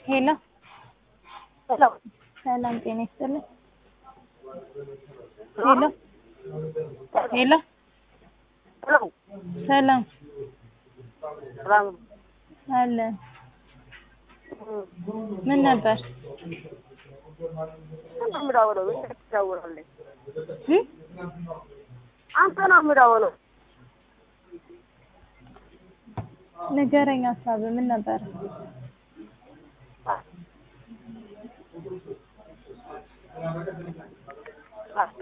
ሄሎ ሄሎ ሰላም ጤና ይስጥልኝ። ሄሎ ሄሎ ሄሎ ሰላም ሰላም አለ ምን ነበር? አንተ ምዳወለው ትደውላለህ? እ አንተ ነው ምዳወለው? ንገረኝ ሀሳብ ምን ነበር?